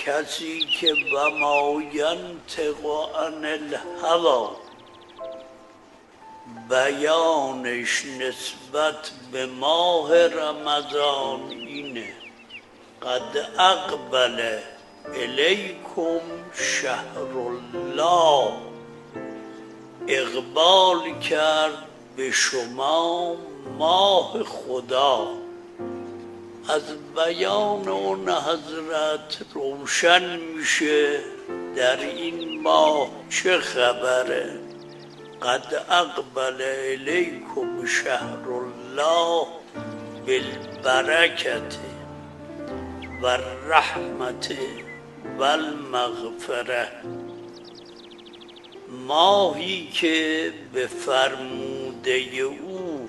کسی که و ما ینطق عن الهوی بیانش نسبت به ماه رمضان اینه: قد اقبل الیکم شهر الله، اقبال کرد به شما ماه خدا. از بیان اون حضرت روشن میشه در این ماه چه خبره. قد اقبل الیکم شهر الله بالبرکت و الرحمت و المغفره، ماهی که به فرموده او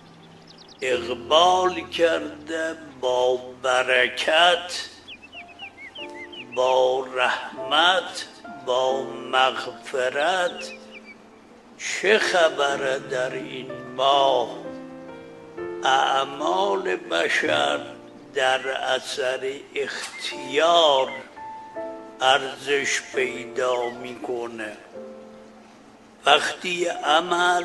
اقبال کرده با برکت، با رحمت، با مغفرت. چه خبره در این ماه؟ اعمال بشر در اثر اختیار ارزش پیدا میکنه. وقتی عمل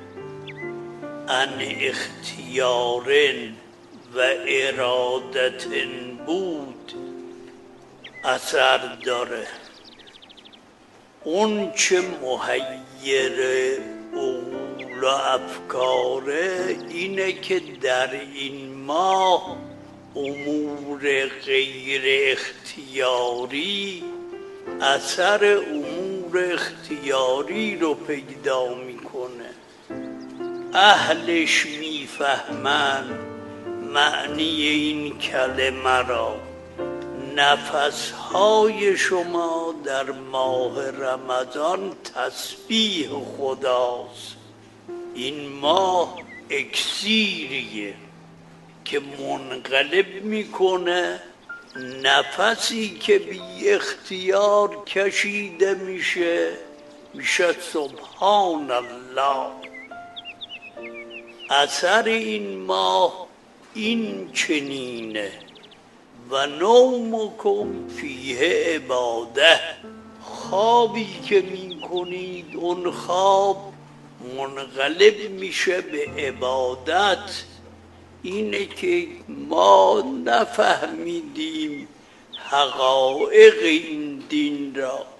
عن اختیار و ارادت بود اثر داره. اون چه محیر عقول و افکاره اینه که در این ماه امور غیر اختیاری اثر امور اختیاری رو پیدا میکنه. اهلش میفهمن معنی این کلمه را. نفسهای شما در ماه رمضان تسبیح خداست. این ماه اکسیریه که منقلب میکنه نفسی که بی اختیار کشیده میشه سبحان الله. اثر این ماه این چنینه: و نومکم فیه عباده، خوابی که می کنید اون خواب منقلب میشه به عبادت. اینه که ما نفهمیدیم حقایق این دین را.